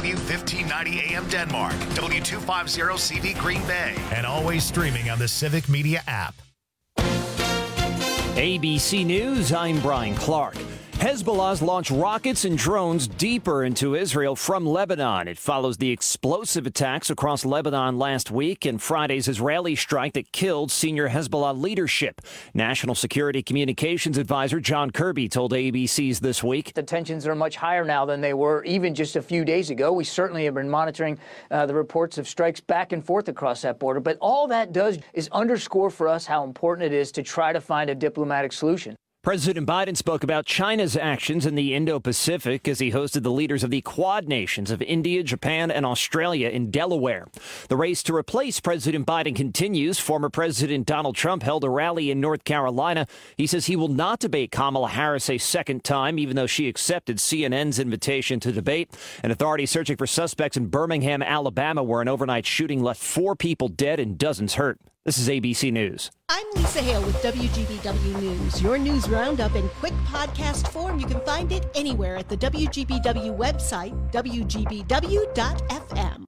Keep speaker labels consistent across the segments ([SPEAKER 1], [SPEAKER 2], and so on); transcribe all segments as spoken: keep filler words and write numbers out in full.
[SPEAKER 1] W fifteen ninety A M Denmark, W two fifty C V Green Bay, and always streaming on the Civic Media app.
[SPEAKER 2] A B C News, I'm Brian Clark. Hezbollah's launched rockets and drones deeper into Israel from Lebanon. It follows the explosive attacks across Lebanon last week and Friday's Israeli strike that killed senior Hezbollah leadership. National Security Communications Advisor John Kirby told A B C's This Week.
[SPEAKER 3] The tensions are much higher now than they were even just a few days ago. We certainly have been monitoring uh, the reports of strikes back and forth across that border. But all that does is underscore for us how important it is to try to find a diplomatic solution.
[SPEAKER 2] President Biden spoke about China's actions in the Indo-Pacific as he hosted the leaders of the Quad nations of India, Japan, and Australia in Delaware. The race to replace President Biden continues. Former President Donald Trump held a rally in North Carolina. He says he will not debate Kamala Harris a second time, even though she accepted C N N's invitation to debate. And authorities searching for suspects in Birmingham, Alabama, where an overnight shooting left four people dead and dozens hurt. This is A B C News.
[SPEAKER 4] I'm Lisa Hale with W G B W News. Your news roundup in quick podcast form. You can find it anywhere at the W G B W website, W G B W dot F M.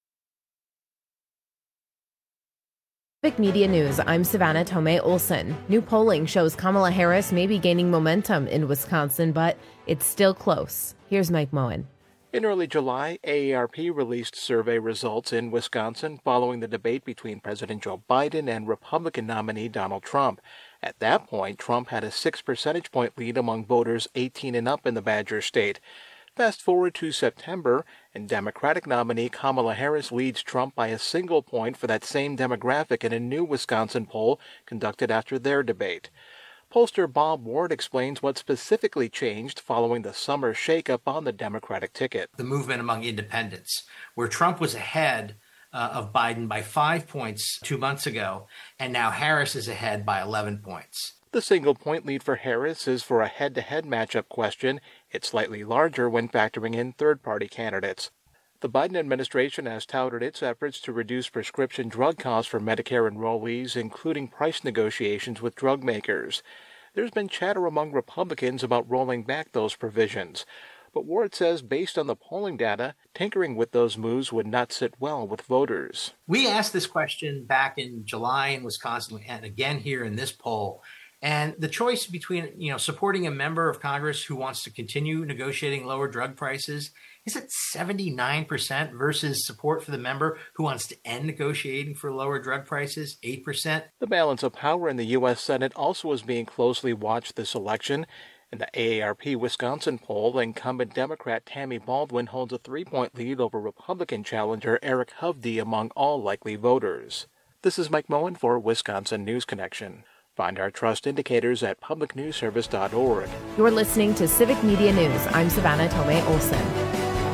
[SPEAKER 5] Civic Media News, I'm Savannah Tomei Olson. New polling shows Kamala Harris may be gaining momentum in Wisconsin, but it's still close. Here's Mike Moen.
[SPEAKER 6] In early July, A A R P released survey results in Wisconsin following the debate between President Joe Biden and Republican nominee Donald Trump. At that point, Trump had a six percentage point lead among voters eighteen and up in the Badger State. Fast forward to September, and Democratic nominee Kamala Harris leads Trump by a single point for that same demographic in a new Wisconsin poll conducted after their debate. Pollster Bob Ward explains what specifically changed following the summer shakeup on the Democratic ticket.
[SPEAKER 7] The movement among independents, where Trump was ahead uh, of Biden by five points two months ago, and now Harris is ahead by eleven points.
[SPEAKER 6] The single-point lead for Harris is for a head-to-head matchup question. It's slightly larger when factoring in third-party candidates. The Biden administration has touted its efforts to reduce prescription drug costs for Medicare enrollees, including price negotiations with drug makers. There's been chatter among Republicans about rolling back those provisions. But Ward says based on the polling data, tinkering with those moves would not sit well with voters.
[SPEAKER 7] We asked this question back in July in Wisconsin and again here in this poll. And the choice between, you know, supporting a member of Congress who wants to continue negotiating lower drug prices is at seventy-nine percent versus support for the member who wants to end negotiating for lower drug prices, eight percent.
[SPEAKER 6] The balance of power in the U S Senate also is being closely watched this election. In the A A R P Wisconsin poll, incumbent Democrat Tammy Baldwin holds a three-point lead over Republican challenger Eric Hovde among all likely voters. This is Mike Moen for Wisconsin News Connection. Find our trust indicators at public news service dot org.
[SPEAKER 5] You're listening to Civic Media News. I'm Savannah Tomei Olson.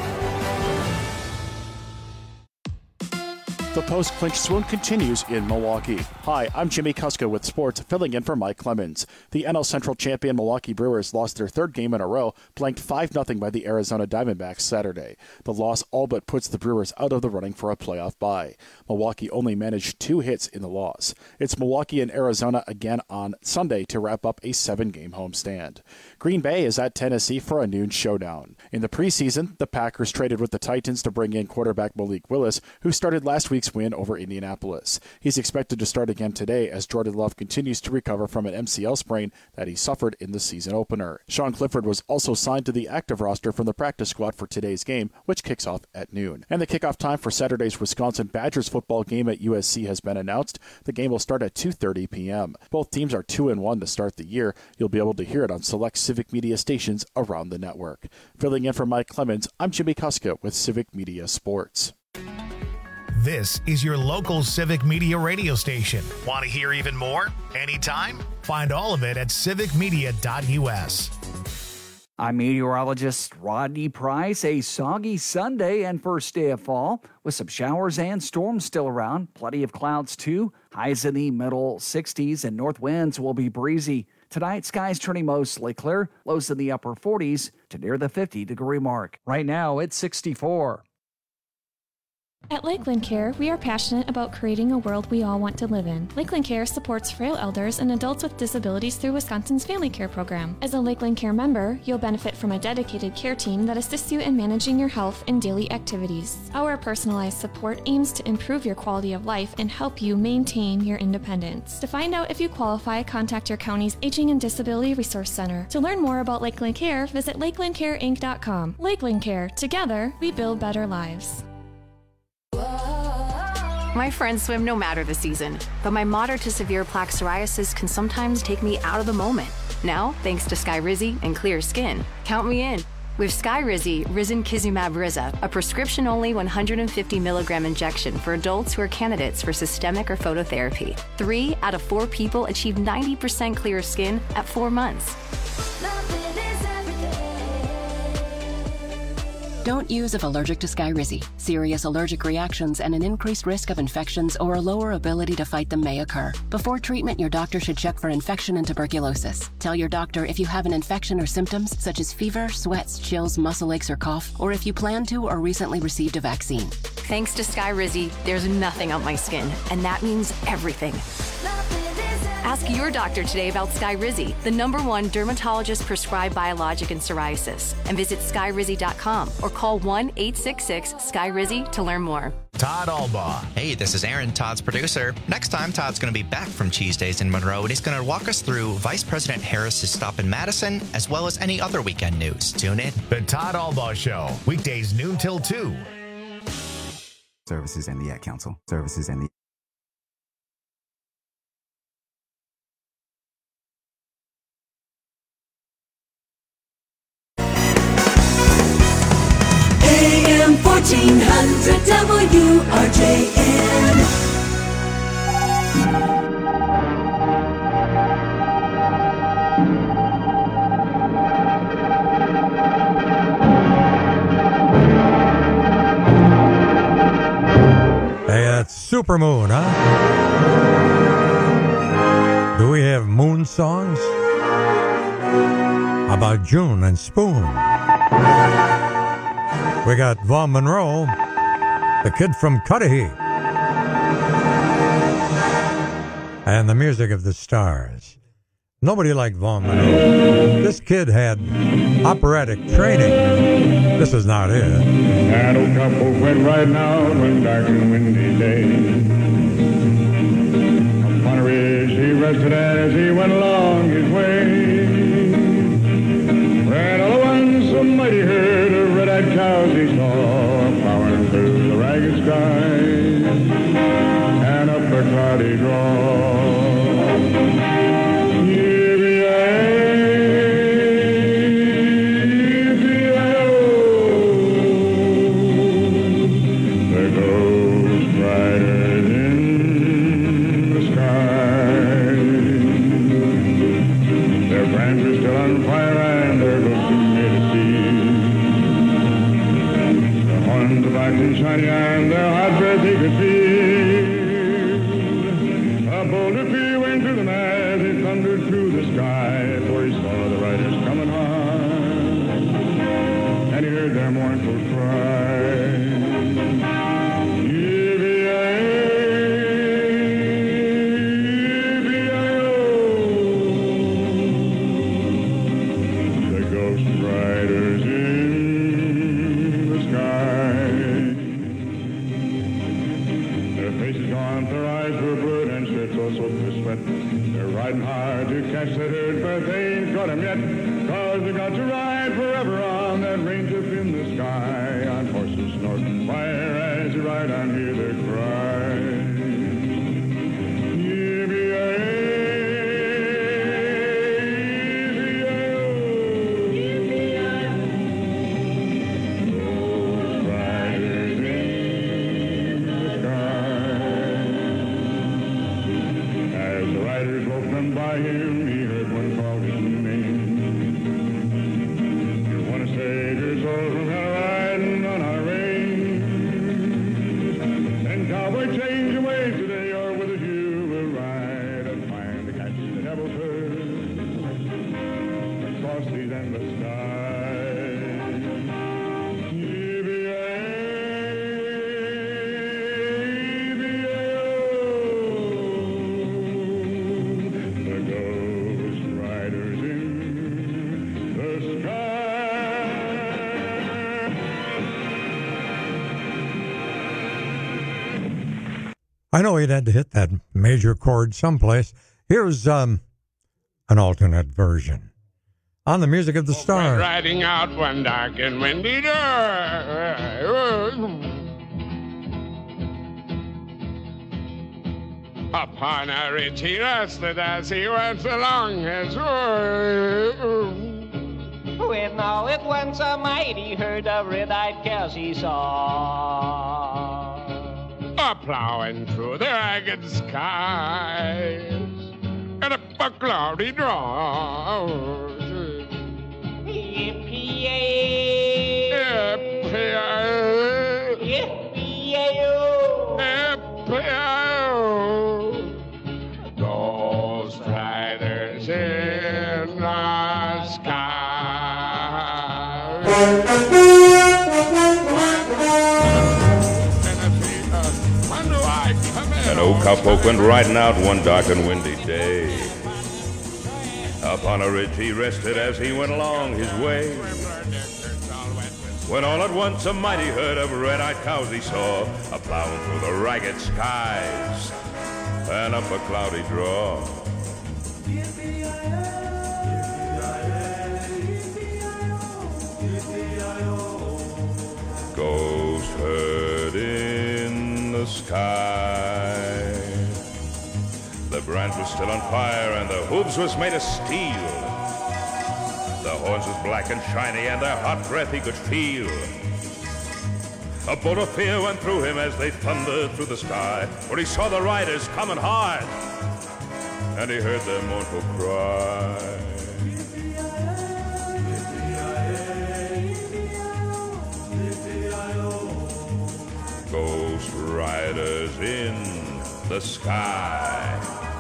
[SPEAKER 8] The post-clinch swoon continues in Milwaukee. Hi, I'm Jimmy Kuska with sports, filling in for Mike Clemens. The N L Central champion Milwaukee Brewers lost their third game in a row, blanked five nothing by the Arizona Diamondbacks Saturday. The loss all but puts the Brewers out of the running for a playoff bye. Milwaukee only managed two hits in the loss. It's Milwaukee and Arizona again on Sunday to wrap up a seven-game homestand. Green Bay is at Tennessee for a noon showdown. In the preseason, the Packers traded with the Titans to bring in quarterback Malik Willis, who started last week's win over Indianapolis. He's expected to start again today as Jordan Love continues to recover from an M C L sprain that he suffered in the season opener. Sean Clifford was also signed to the active roster from the practice squad for today's game, which kicks off at noon. And the kickoff time for Saturday's Wisconsin Badgers football game at U S C has been announced. The game will start at two thirty p.m. Both teams are two and one to start the year. You'll be able to hear it on select Civic Media stations around the network. Filling in for Mike Clemens, I'm Jimmy Kuska with Civic Media Sports.
[SPEAKER 1] This is your local Civic Media radio station. Want to hear even more? Anytime? Find all of it at civic media dot u s.
[SPEAKER 9] I'm meteorologist Rodney Price. A soggy Sunday and first day of fall with some showers and storms still around. Plenty of clouds too. Highs in the middle sixties and north winds will be breezy. Tonight, skies turning mostly clear. Lows in the upper forties to near the fifty degree mark. Right now, it's sixty-four.
[SPEAKER 10] At Lakeland Care, we are passionate about creating a world we all want to live in. Lakeland Care supports frail elders and adults with disabilities through Wisconsin's Family Care Program. As a Lakeland Care member, you'll benefit from a dedicated care team that assists you in managing your health and daily activities. Our personalized support aims to improve your quality of life and help you maintain your independence. To find out if you qualify, contact your county's Aging and Disability Resource Center. To learn more about Lakeland Care, visit lakeland care inc dot com. Lakeland Care. Together, we build better lives.
[SPEAKER 11] My friends swim no matter the season, but my moderate to severe plaque psoriasis can sometimes take me out of the moment. Now, thanks to Skyrizi and clear skin, count me in. With Skyrizi, Risankizumab Riza, a prescription-only one hundred fifty milligram injection for adults who are candidates for systemic or phototherapy. Three out of four people achieve ninety percent clear skin at four months.
[SPEAKER 12] Don't use if allergic to Skyrizi. Serious allergic reactions and an increased risk of infections or a lower ability to fight them may occur. Before treatment, your doctor should check for infection and tuberculosis. Tell your doctor if you have an infection or symptoms such as fever, sweats, chills, muscle aches, or cough, or if you plan to or recently received a vaccine.
[SPEAKER 11] Thanks to Skyrizi, there's nothing on my skin, and that means everything. Ask your doctor today about Skyrizi, the number one dermatologist-prescribed biologic in psoriasis, and visit skyrizi dot com or call one eight six six Skyrizi to learn more.
[SPEAKER 1] Todd Albaugh.
[SPEAKER 13] Hey, this is Aaron, Todd's producer. Next time, Todd's going to be back from Cheese Days in Monroe, and he's going to walk us through Vice President Harris's stop in Madison, as well as any other weekend news. Tune in.
[SPEAKER 1] The Todd Albaugh Show, weekdays noon till two.
[SPEAKER 14] Services and the Ad Council. Services and the
[SPEAKER 15] A M fourteen hundred W R J N.
[SPEAKER 16] Hey, that's Supermoon, huh? Do we have moon songs? How about June and Spoon? We got Vaughn Monroe, the kid from Cudahy, and the music of the stars. Nobody liked Vaughn Monroe. This kid had operatic training. This is not it.
[SPEAKER 17] And a couple went right now one dark and windy day. Upon a ridge he rested as he went along his way. When all at once a mighty herd of red-eyed cows he saw plowing through the ragged skies and up a cloudy draw. And their hot breath he could feel. A boulder peal went through the night, it thundered through the sky, for he saw the riders coming on, and he heard their mournful cry. Yippee-yi-yi, yippee-yi-yo, the ghost riders in the sky. Their eyes were blurred and shirts all soaked with sweat. They're riding hard to catch that herd, but they ain't caught him yet. Cause they got to ride forever on that range up in the sky. On horses snorting fire as you ride on, hear their cry. Yippee-yi-yi, yippee-yi-yo. Those riders in the sky. As the riders walked by him, he heard one call his name. You want to save your soul from hell riding on a
[SPEAKER 16] I know he'd had to hit that major chord someplace. Here's um, an alternate version. On the Music of the Stars.
[SPEAKER 18] Riding out one dark and windy day. Upon a ridge he rested as he went along his way.
[SPEAKER 19] When all at once a mighty herd of red-eyed cows he saw,
[SPEAKER 18] a plowing through the ragged skies, and up a cloudy draw.
[SPEAKER 19] Yippee-yay!
[SPEAKER 18] Yippee-yay!
[SPEAKER 19] Yippee-yay-o!
[SPEAKER 18] Yippee-yay-o! Those riders in the sky.
[SPEAKER 20] An old cowpoke went riding out one dark and windy day. Upon a ridge he rested as he went along his way. When all at once a mighty herd of red-eyed cows he saw, a plowing through the ragged skies and up a cloudy draw. Ghost herd in the sky. The branch was still on fire and the hooves was made of steel. The horns was black and shiny and their hot breath he could feel. A bolt of fear went through him as they thundered through the sky, for he saw the riders coming hard and he heard their mournful cry. Ghost riders in the sky.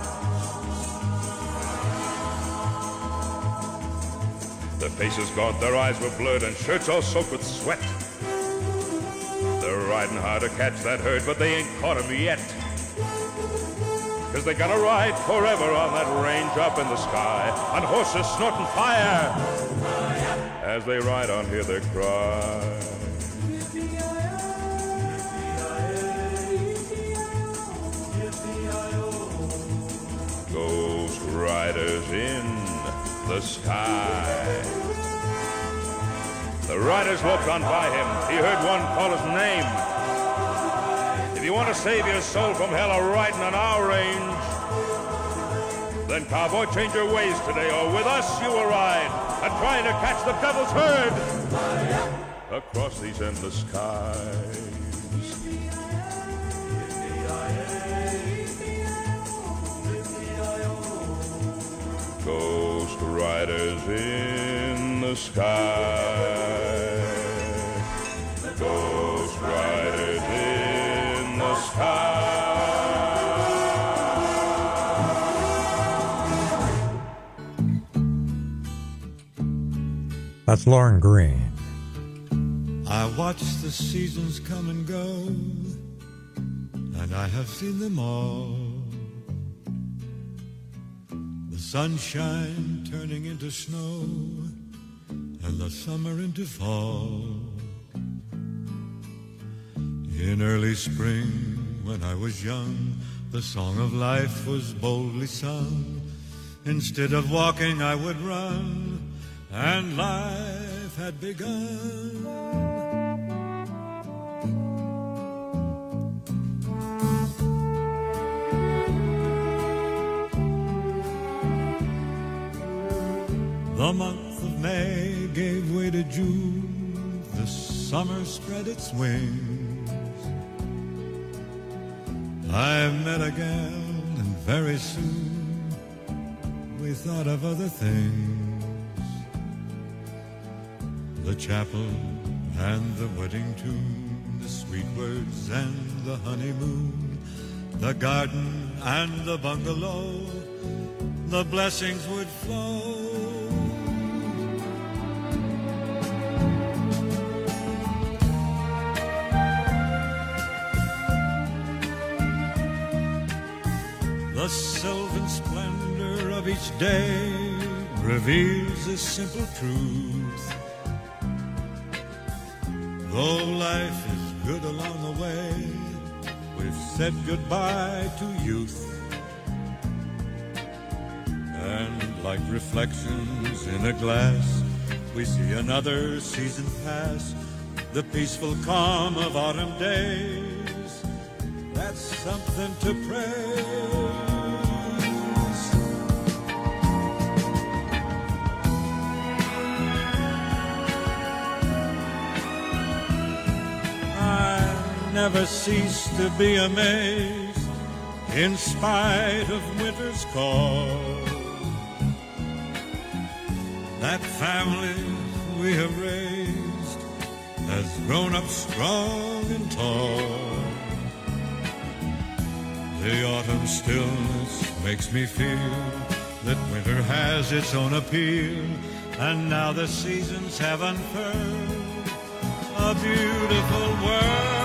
[SPEAKER 20] Their faces gaunt, their eyes were blurred, and shirts all soaked with sweat. They're riding hard to catch that herd, but they ain't caught him yet. Cause they gotta ride forever on that range up in the sky, on horses snorting fire. As they ride on, hear their cry. Ghost riders in the sky. The riders looked on by him. He heard one call his name. If you want to save your soul from hell or riding on our range, then cowboy, change your ways today, or with us you will ride and trying to catch the devil's herd across these endless skies. Ghost riders in the sky. Ghost riders in the sky.
[SPEAKER 16] That's Lauren Green.
[SPEAKER 21] I watch the seasons come and go, and I have seen them all. Sunshine turning into snow, and the summer into fall. In early spring, when I was young, the song of life was boldly sung. Instead of walking, I would run, and life had begun. The month of May gave way to June. The summer spread its wings. I met a gal, and very soon we thought of other things. The chapel and the wedding tune, the sweet words and the honeymoon, the garden and the bungalow, the blessings would flow. The sylvan splendor of each day reveals a simple truth. Though life is good along the way, we've said goodbye to youth. And like reflections in a glass, we see another season pass, the peaceful calm of autumn days. That's something to praise. Never cease to be amazed in spite of winter's call. That family we have raised has grown up strong and tall. The autumn stillness makes me feel that winter has its own appeal, and now the seasons have unfurled a beautiful world.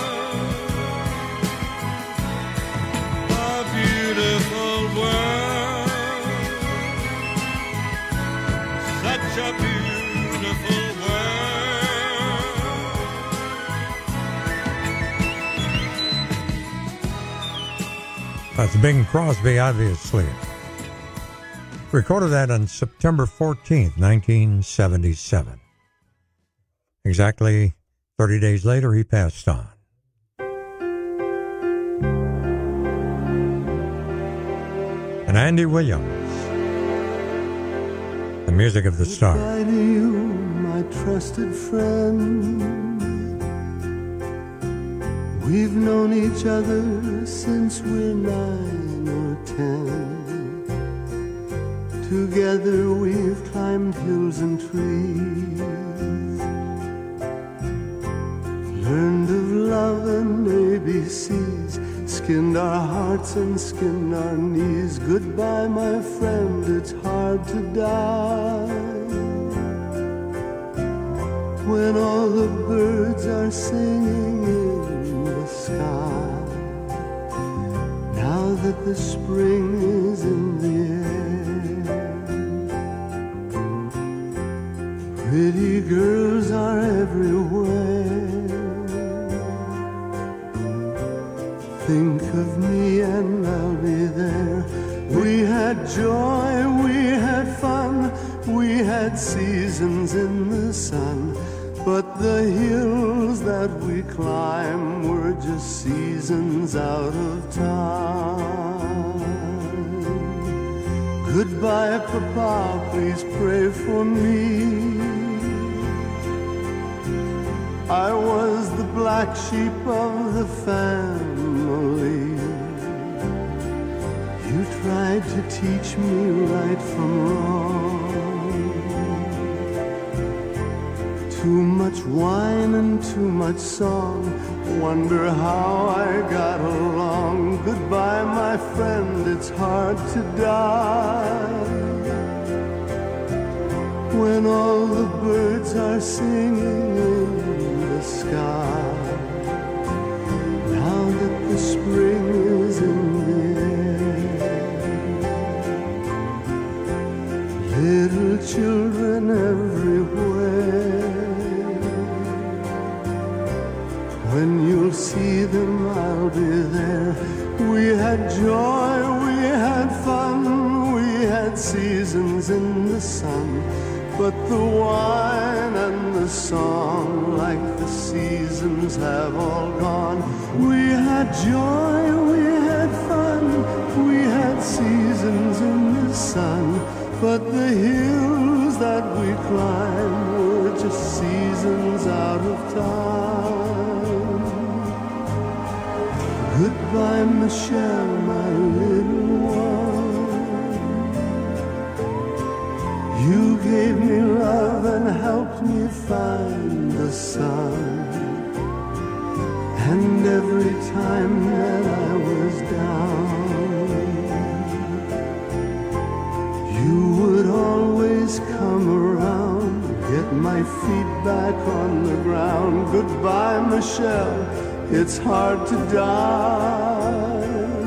[SPEAKER 21] Beautiful world, such a beautiful world.
[SPEAKER 16] That's Bing Crosby, obviously. Recorded that on September fourteenth, nineteen seventy-seven. Exactly thirty days later, he passed on. And Andy Williams, the music of the stars.
[SPEAKER 3] Goodbye to you, my trusted friend. We've known each other since we're nine or ten. Together we've climbed hills and trees, learned of love and A B Cs, skinned our hearts and skinned our knees. Goodbye, my friend, it's hard to die when all the birds are singing in the sky. Now that the spring is in the air, pretty girls are everywhere. Think of me and I'll be there. We had joy, we had fun, we had seasons in the sun, but the hills that we climb were just seasons out of time. Goodbye, Papa, please pray for me. I was the black sheep of the family. You tried to teach me right from wrong. Too much wine and too much song. Wonder how I got along. Goodbye, my friend, it's hard to die when all the birds are singing in the sky. Now that the spring is in the air, little children everywhere. When you'll see them, I'll be there. We had joy, we had fun, we had seasons in the sun, but the wine and the song, like the seasons, have all gone. We had joy, we had fun, we had seasons in the sun, but the hills that we climbed were just seasons out of time. Goodbye, Michelle, my little one. You gave me love and helped me find the sun. And every time that I was down, you would always come around, get my feet back on the ground. Goodbye, Michelle, it's hard to die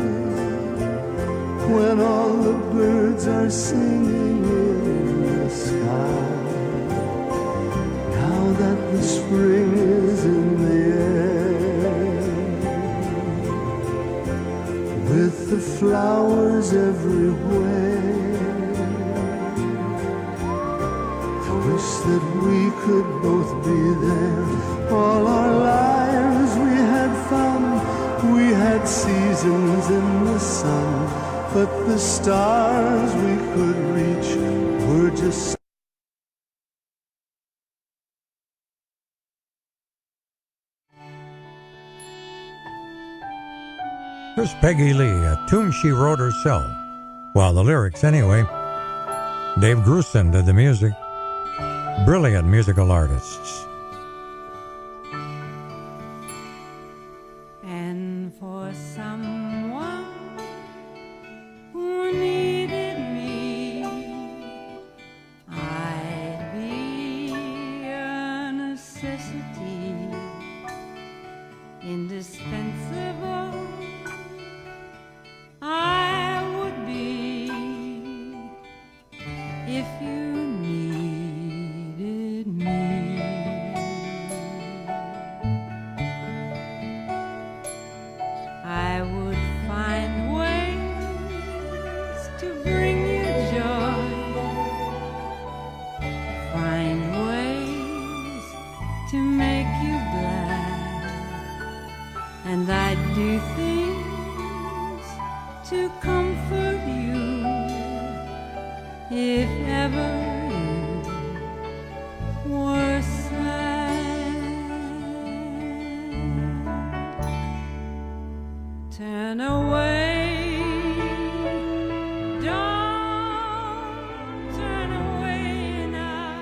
[SPEAKER 3] when all the birds are singing in the sky. Now that the spring is in the air, the flowers everywhere. I wish that we could both be there. All our lives we had fun, we had seasons in the sun, but the stars we could reach were just
[SPEAKER 16] Here's Peggy Lee, a tune she wrote herself. Well, the lyrics anyway. Dave Grusin did the music. Brilliant musical artists.
[SPEAKER 2] And for someone who needed me, I'd be a necessity, indispensable. I would be if you needed me. I would find ways to bring you joy, find ways to make you glad, and I'd do things to comfort you if ever you were sad. Turn away, don't turn away now.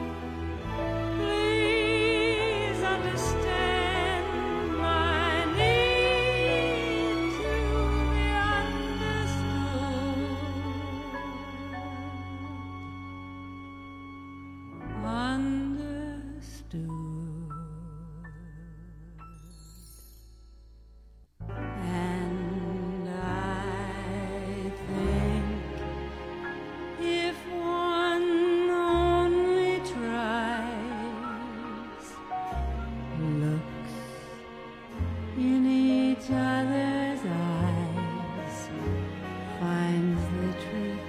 [SPEAKER 2] Please understand my need to be understood. And I think if one only tries, looks in each other's eyes, finds the truth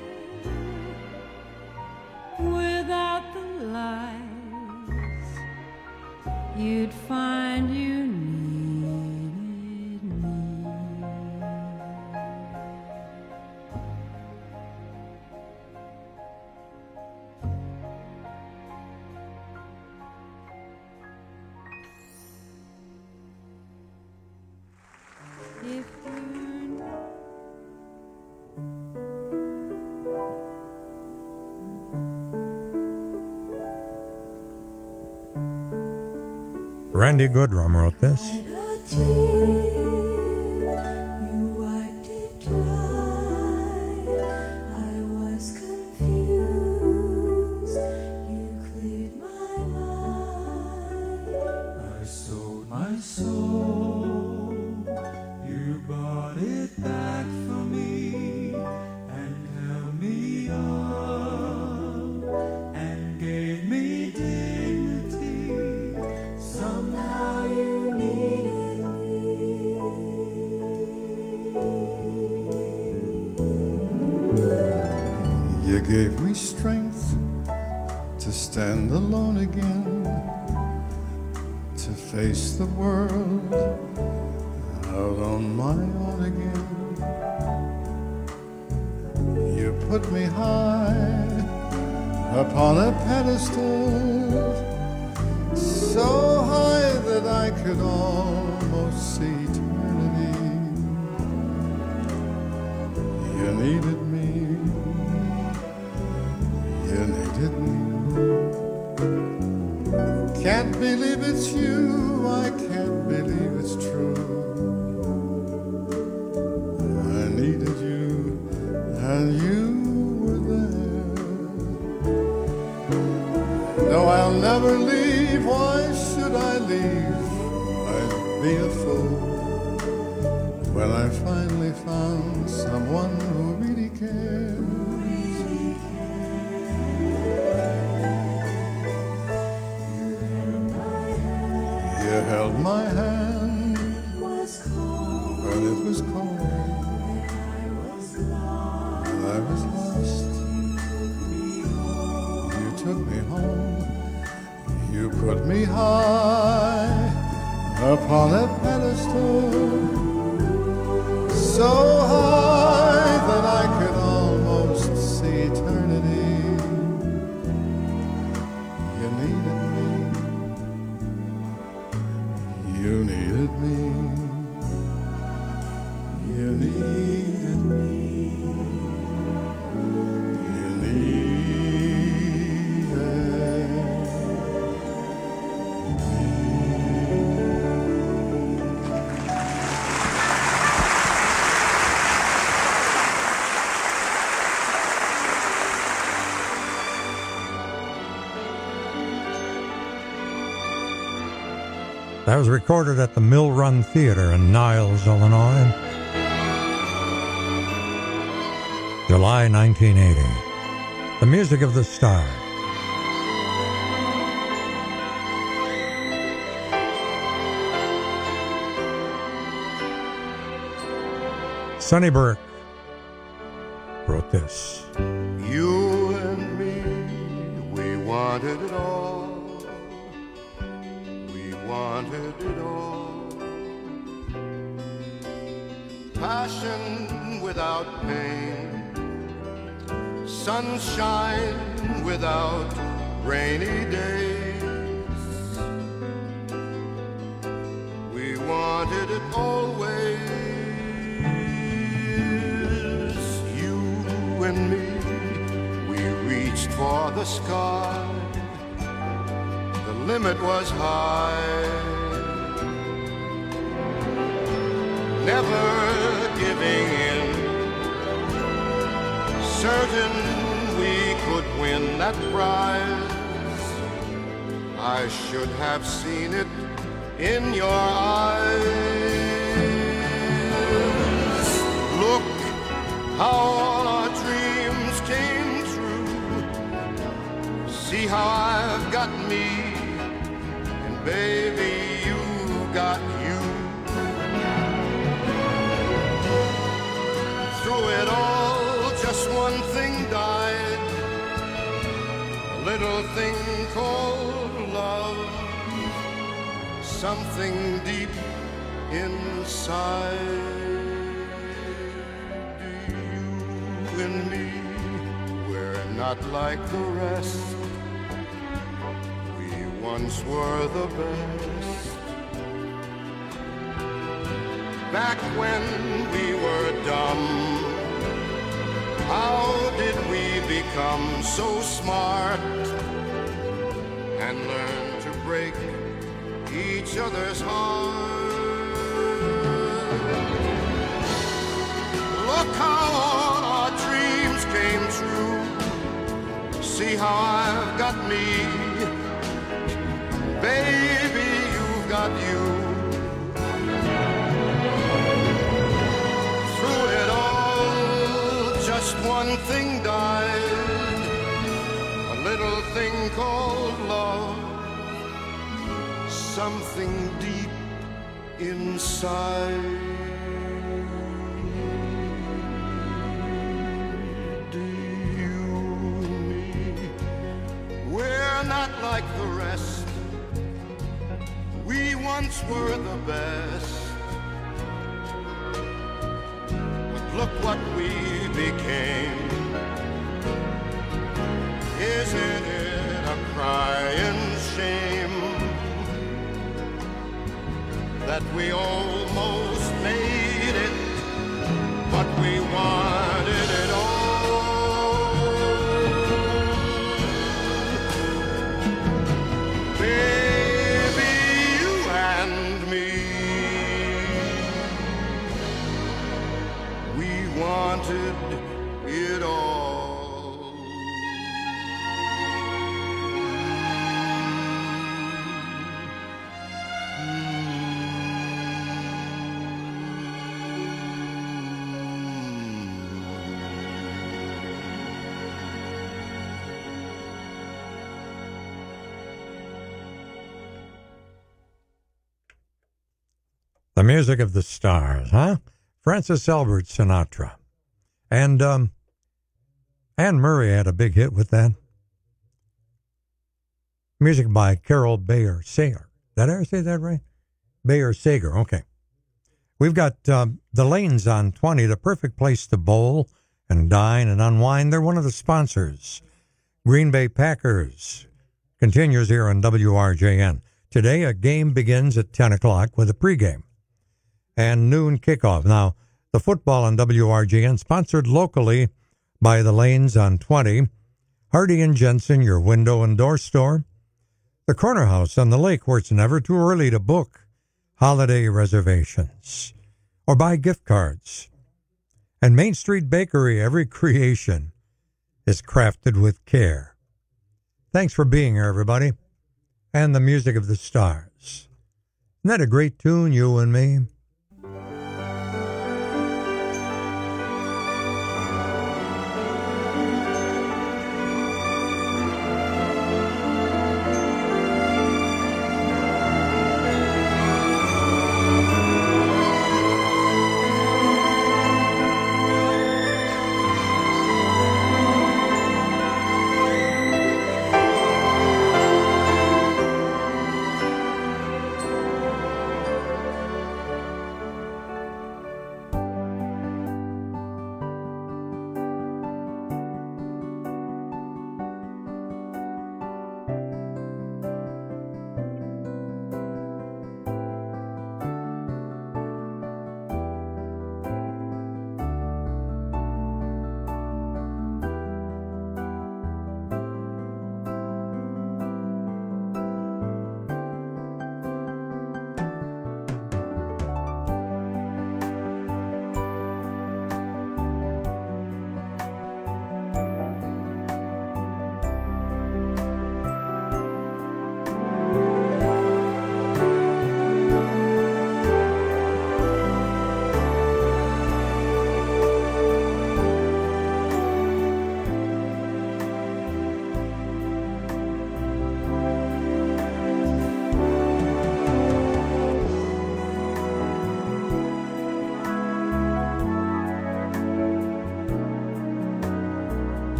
[SPEAKER 2] without the lies, you'd find you needed me. If you
[SPEAKER 16] Randy Goodrum wrote this.
[SPEAKER 21] You gave me strength to stand alone again, to face the world out on my own again. You put me high upon a pedestal, so high that I could almost see eternity. You needed me. You needed me. Can't believe it's you, I can't believe it's true. I needed you, and you were there. No, I'll never leave, why should I leave? I'd be a fool when I finally found someone who really cares. You held my hand when it was cold. I was lost, you took me home. You put me high upon a pedestal, so high that I could almost see eternity. You needed me, you needed me, you needed me, you needed
[SPEAKER 16] That was recorded at the Mill Run Theater in Niles, Illinois, July nineteen eighty. The Music of the Stars. Sonny Burke wrote this.
[SPEAKER 3] You and me, we wanted it all. We wanted it all. Passion without pain, sunshine without rainy days. We wanted it always. You and me, we reached for the sky. The limit was high. Never giving in, certain we could win that prize. I should have seen it in your eyes. Look how all our dreams came true. See how I've got me, and baby, you've got you. Through it all, just one thing died, a little thing called love, something deep inside. You and me, we're not like the rest. We once were the best. Back when we were dumb, how did we become so smart and learn to break each other's heart? Look how all our dreams came true. See how I've got me, baby, you've got you. One thing died, a little thing called love, something deep inside. You and me, we're not like the rest. We once were the best. Look what we became. Isn't it a crying shame that we almost made it, but we wanted it all? Baby, you and me, wanted it all.
[SPEAKER 16] The Music of the Stars, huh? Francis Albert Sinatra. And um, Anne Murray had a big hit with that. Music by Carol Bayer Sager. Did I ever say that right? Bayer Sager, okay. We've got um, the Lanes on twenty, the perfect place to bowl and dine and unwind. They're one of the sponsors. Green Bay Packers continues here on W R J N. Today, a game begins at ten o'clock with a pregame and noon kickoff. Now, the football on W R J N, sponsored locally by the Lanes on twenty, Hardy and Jensen, your window and door store, the Corner House on the lake, where it's never too early to book holiday reservations or buy gift cards, and Main Street Bakery. Every creation is crafted with care. Thanks for being here, everybody, and the music of the stars. Isn't that a great tune, You and Me?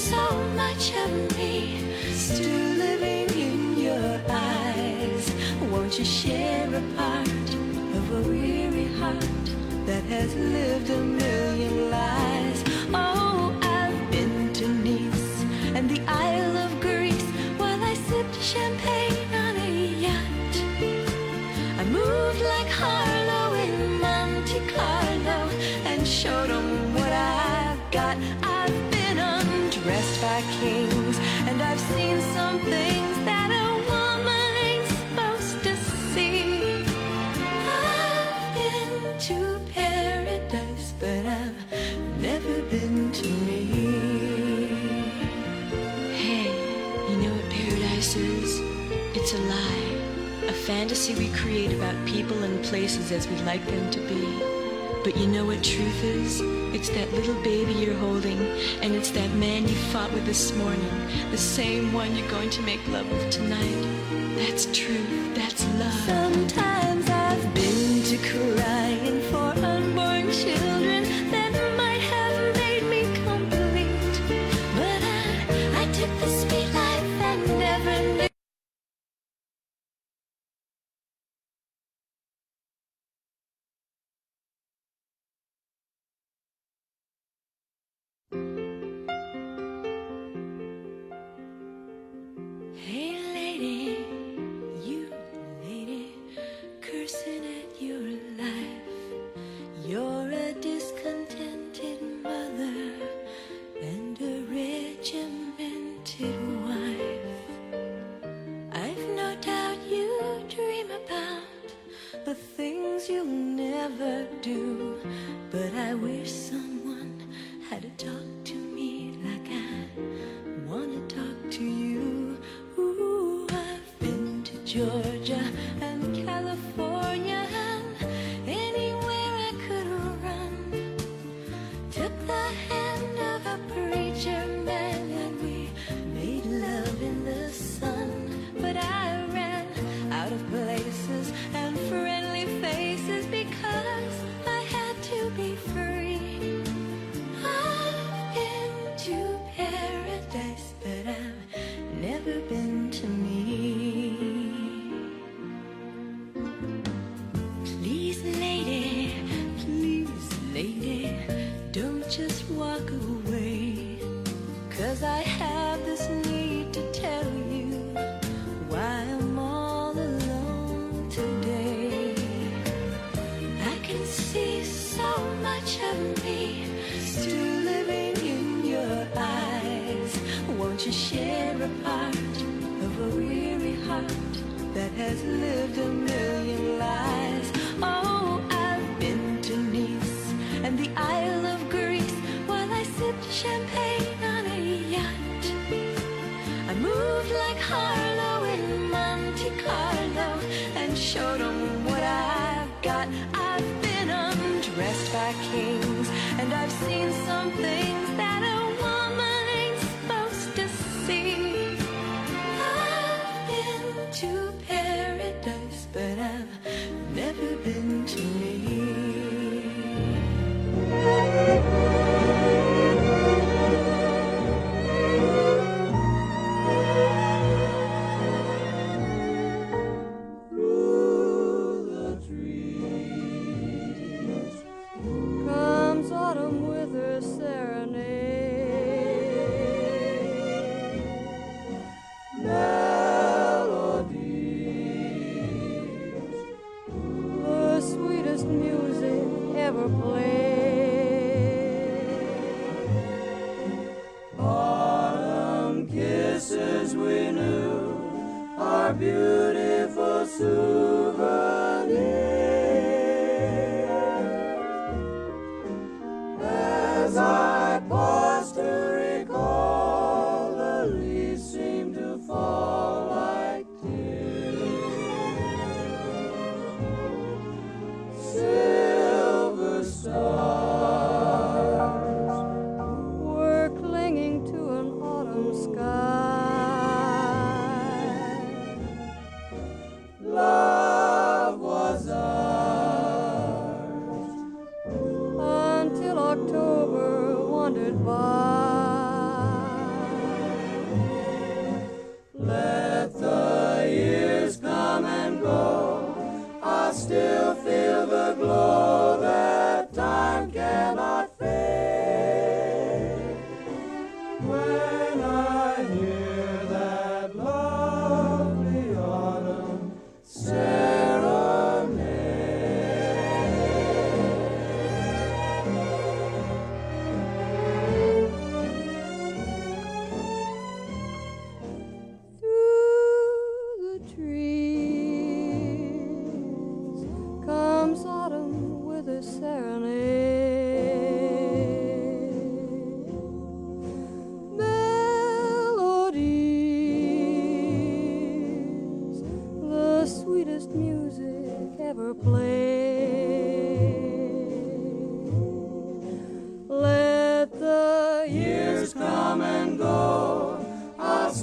[SPEAKER 15] so much of me still living in your eyes. Won't you share a part of a weary heart that has lived a million lives? Oh, I've been to Nice and the Isle of Greece while I sipped champagne on a yacht. I moved like Harlow in Monte Carlo and showed them what I've got. I've been undressed by kings and I've seen some things that a woman ain't supposed to see. I've been to paradise, but I've never been to me.
[SPEAKER 4] Hey, you know what paradise is? It's a lie, a fantasy we create about people and places as we'd like them to be. But you know what truth is? It's that little baby you're holding, and it's that man you fought with this morning, the same one you're going to make love with tonight. That's truth, that's love.
[SPEAKER 15] Sometimes I've been to crying for unborn children that might have made me complete. But I, I took the sweet life and never knew. Hey lady, you lady, cursing at your life. You're a discontented mother and a regimented wife. I've no doubt you dream about the things you'll never do, but I wish someone had to talk to me like I wanna talk to you. Ooh, I've been to Georgia and California and anywhere I could run. Took the hand of a preacher man and we made love in the sun. But I ran out of places and friendly faces because I had to be free. I've been to paradise, but I've never been to me. Please, lady, please, lady, don't just walk away, 'cause I have this need to tell you why I'm all alone today. I can see so much of me still living in your eyes. Won't you share a part of a weary heart that has lived a million lives? Oh, I've been to Nice and the Isle of Greece while I sipped champagne on a yacht. I moved like Harlow in Monte Carlo and showed them what I've got. I've been undressed by kings and I've seen some things that a woman ain't supposed to see. I've been to paradise, but I've never been to me.
[SPEAKER 2] Comes autumn with her serenade. Melodies, the sweetest music ever played. Autumn kisses we knew are beautiful souvenirs. As I pause to recall, the leaves seem to fall like tears. Silver stars were clinging to an autumn sky. Love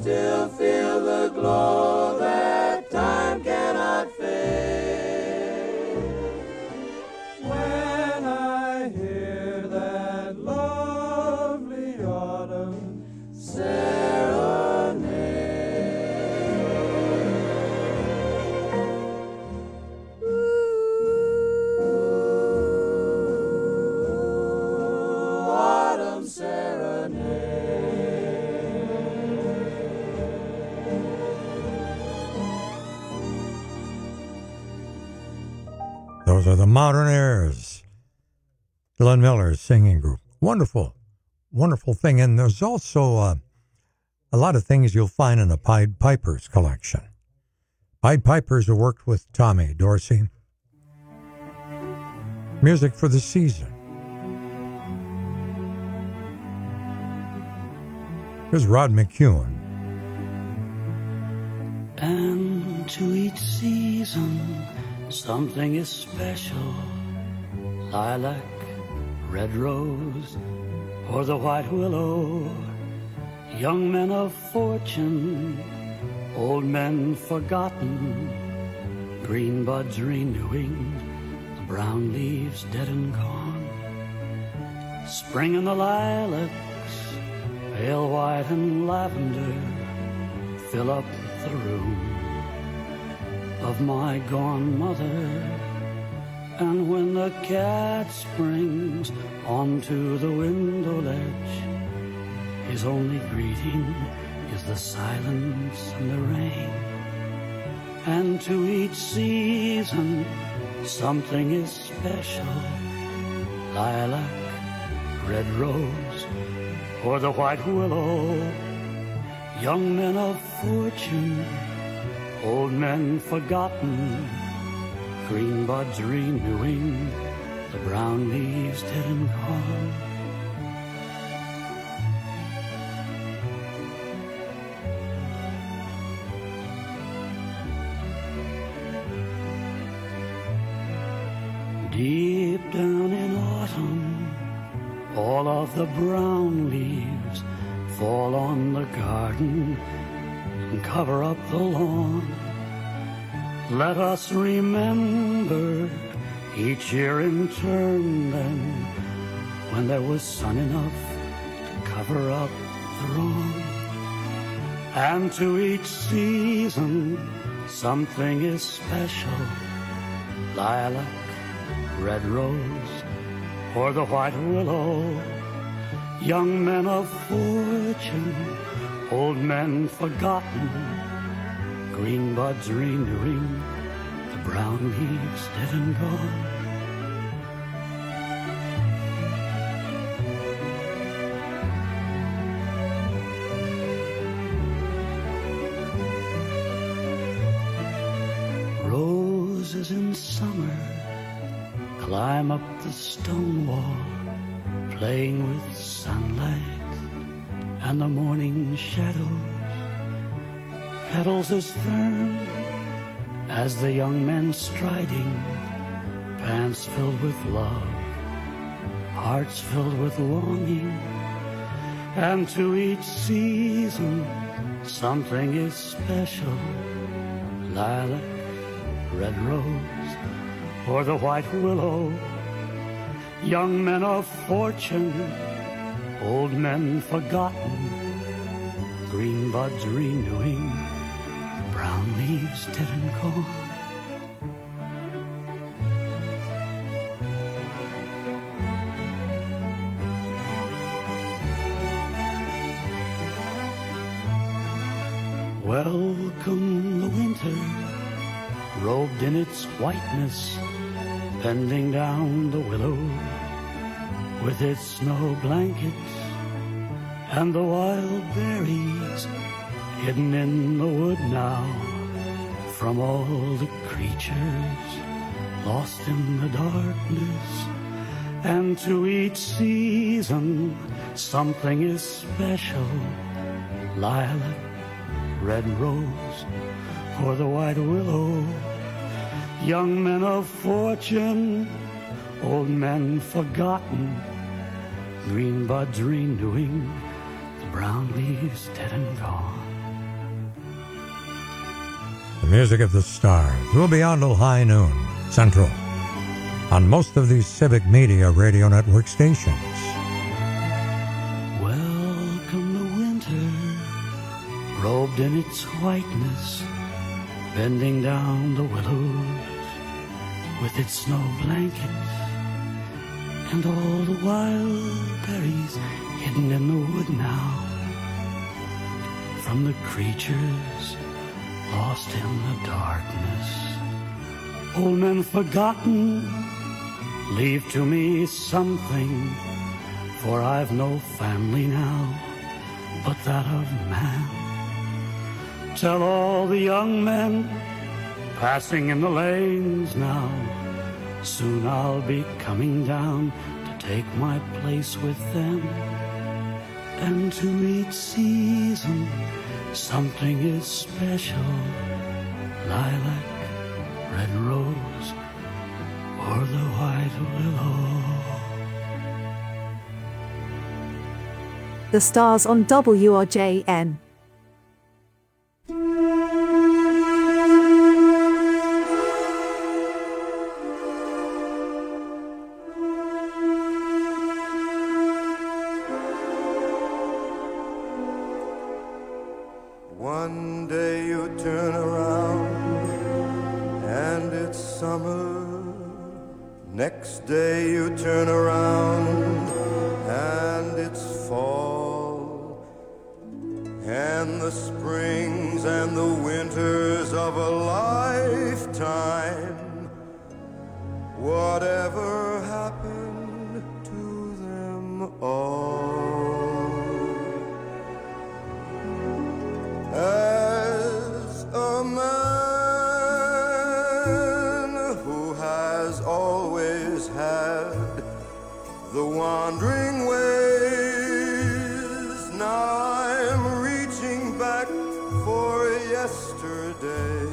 [SPEAKER 3] still feel the glow that time cannot fade. When I hear that lovely autumn serenade. Ooh, autumn serenade.
[SPEAKER 16] Those are the Modern Airs, Glenn Miller's singing group. Wonderful, wonderful thing. And there's also uh, a lot of things you'll find in the Pied Pipers collection. Pied Pipers who worked with Tommy Dorsey. Music for the season. Here's Rod McEwen.
[SPEAKER 7] And to each season, something is special. Lilac, red rose, or the white willow. Young men of fortune, old men forgotten. Green buds renewing, the brown leaves dead and gone. Spring in the lilacs, pale white and lavender, fill up the room of my gone mother. And when the cat springs onto the window ledge, his only greeting is the silence and the rain. And to each season something is special. Lilac, red rose, or the white willow. Young men of fortune, old men forgotten. Green buds renewing, the brown leaves dead and gone. Deep down in autumn, all of the brown leaves fall on the garden and cover up the lawn. Let us remember each year in turn then, when there was sun enough to cover up the wrong. And to each season something is special. Lilac, red rose, or the white willow. Young men of fortune, old men forgotten. Green buds renewing, the brown leaves dead and gone. Roses in summer climb up the stone wall, playing with sunlight and the morning shadows. Petals as firm as the young men striding, pants filled with love, hearts filled with longing. And to each season something is special. Lilac, red rose, or the white willow. Young men of fortune, old men forgotten. Green buds renewing, brown leaves dead and gone. Welcome the winter, robed in its whiteness, bending down the willow with its snow blankets, and the wild berries hidden in the wood now from all the creatures lost in the darkness. And to each season something is special. Lilac, red rose, or the white willow. Young men of fortune, old men forgotten. Green buds renewing, the brown leaves dead and gone.
[SPEAKER 16] the music of the stars. We'll be on till high noon Central on most of these Civic Media Radio Network stations.
[SPEAKER 7] Welcome the winter, robed in its whiteness, bending down the willows with its snow blankets, and all the wild berries hidden in the wood now from the creatures lost in the darkness. Old men forgotten, leave to me something, for I've no family now but that of man. Tell all the young men passing in the lanes now, soon I'll be coming down to take my place with them. And to each season something is special, lilac, red rose, or the white willow.
[SPEAKER 6] The stars on W R J N.
[SPEAKER 3] One day you turn around and it's summer. Next day you turn around and it's fall. And the springs and the winters of a lifetime, whatever happened to them all? As a man who has always had the wandering ways, now I'm reaching back for yesterday,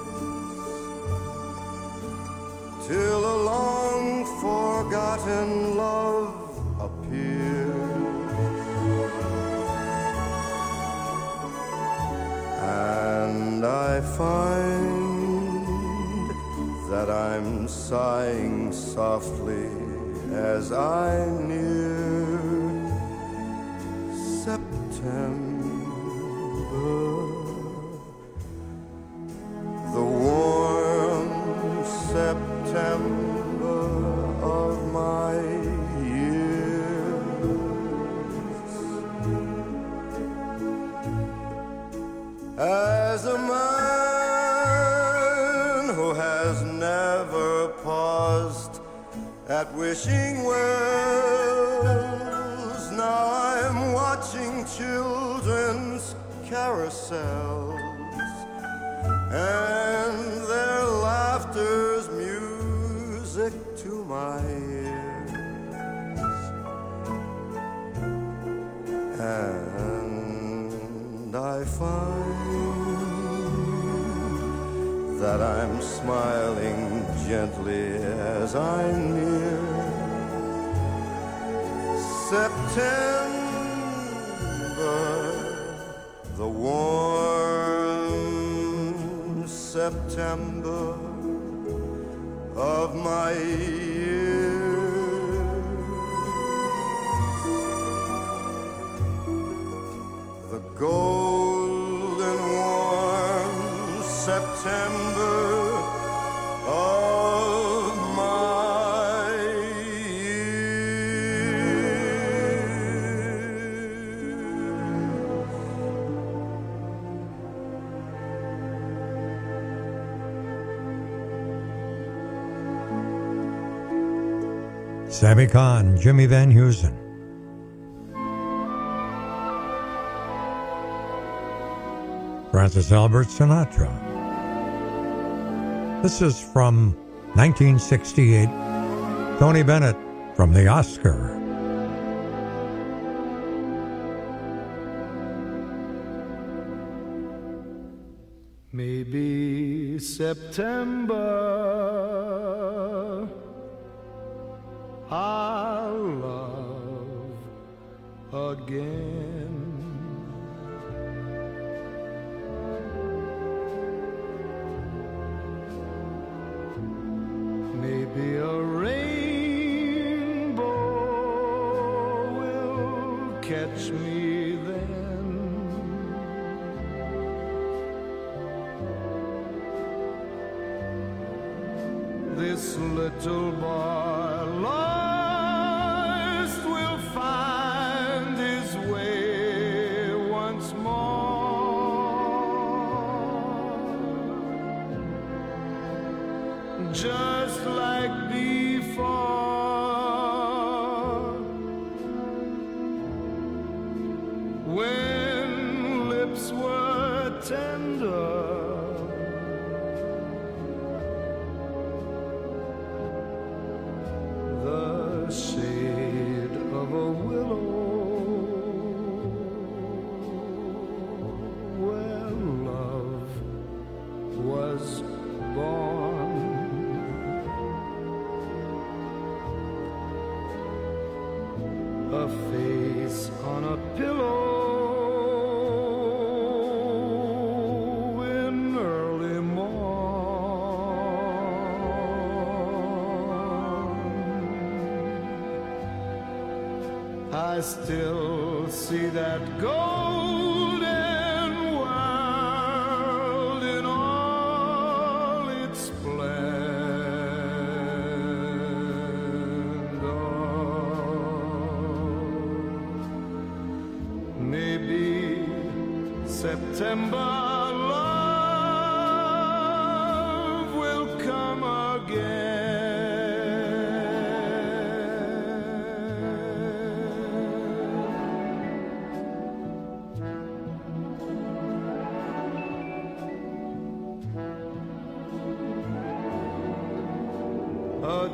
[SPEAKER 3] till a long forgotten love appears. And I find that I'm sighing softly as I near September, the warm September of my as a man who has never paused at wishing wells, now I'm watching children's carousels, and their laughter's music to my ears. And I find that I'm smiling gently as I near September, the warm September of my years. The golden warm September of my
[SPEAKER 16] Sammy Kahn, Jimmy Van Heusen. Francis Albert Sinatra. This is from nineteen sixty-eight. Tony Bennett from the Oscar.
[SPEAKER 3] Maybe September I'll love again. this little boy lost will find his way once more, just like before, when lips were tender. The shade of a willow where love was born. A face on a pillow in early morn. I still see that golden world in all its splendor. Maybe September love will come again. A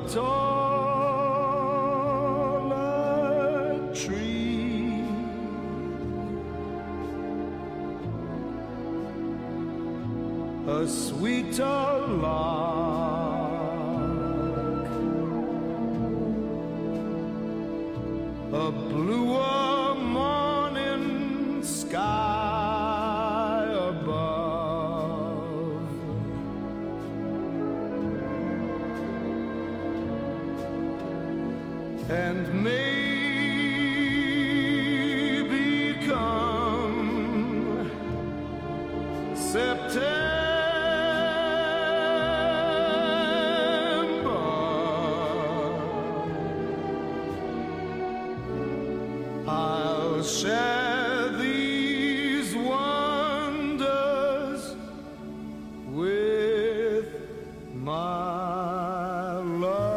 [SPEAKER 3] taller tree, a sweeter lark, a bluer morning sky above, and maybe come September, I'll share these wonders with my love.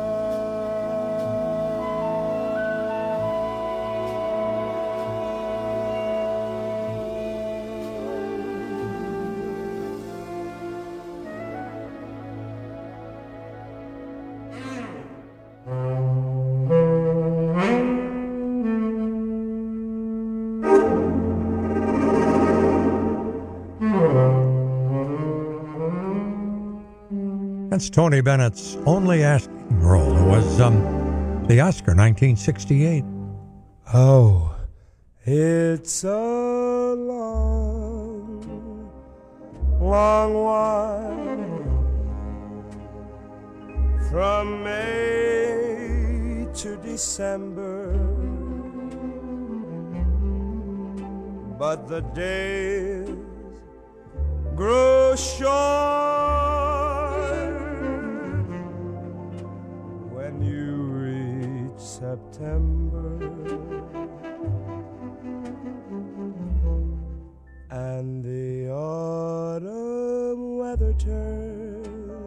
[SPEAKER 16] That's Tony Bennett's Only Asking Role. It was um, the Oscar nineteen sixty-eight.
[SPEAKER 3] Oh, it's a long, long while from May to December, but the days grow short when you reach September, and the autumn weather turns,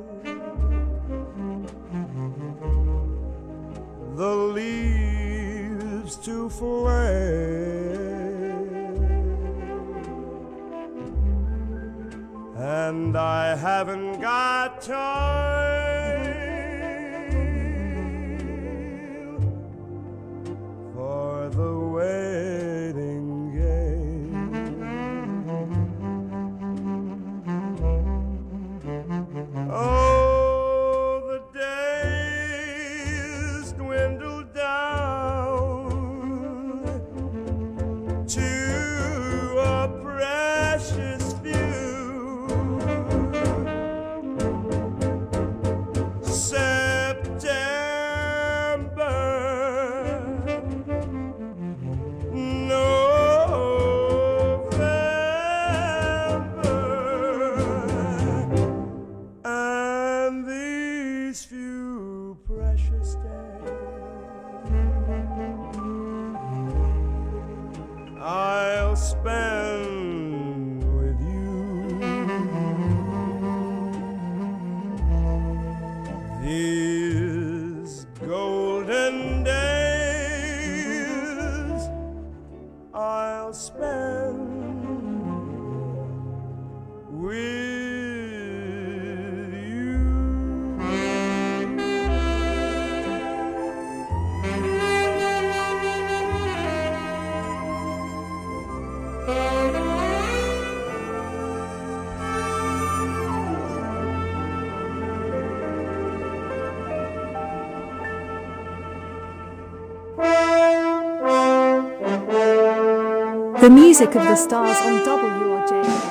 [SPEAKER 3] the leaves to flame, and I haven't got time for the waiting game. Oh, the days dwindle down to a precious few.
[SPEAKER 6] The music of the stars on W R J N.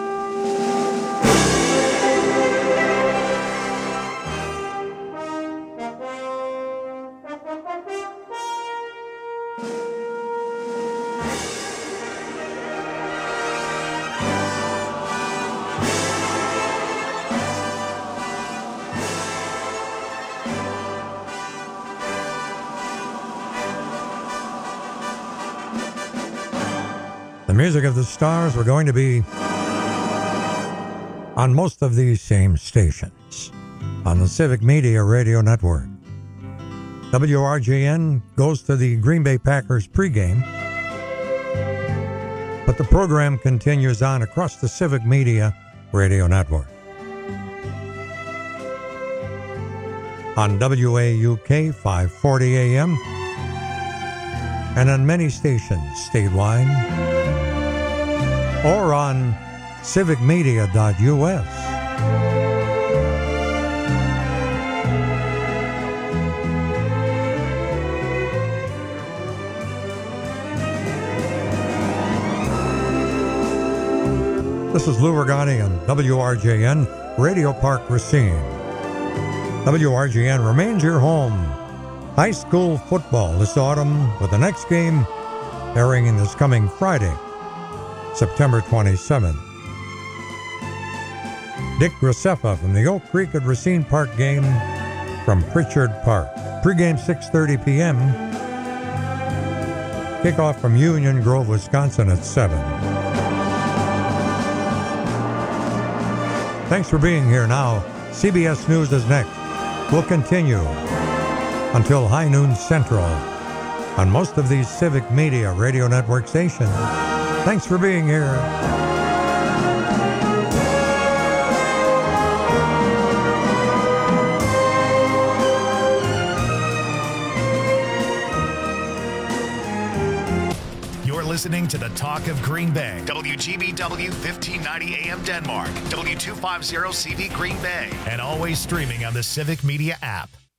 [SPEAKER 16] The music of the stars were going to be on most of these same stations on the Civic Media Radio Network. W R J N goes to the Green Bay Packers pregame, but the program continues on across the Civic Media Radio Network. On W A U K five forty A M and on many stations statewide, or on civic media dot U S. This is Lou Regani on W R J N Radio Park Racine. W R J N remains your home. High school football this autumn with the next game airing in this coming Friday, September twenty-seventh. Dick Graceffa from the Oak Creek at Racine Park game from Pritchard Park. Pre-game six thirty p.m. Kickoff from Union Grove, Wisconsin at seven. Thanks for being here now. C B S News is next. We'll continue until high noon central on most of these Civic Media Radio Network stations. Thanks for being here.
[SPEAKER 1] You're listening to the Talk of Green Bay. W G B W fifteen ninety A M Denmark. W two fifty C V Green Bay. And always streaming on the Civic Media app.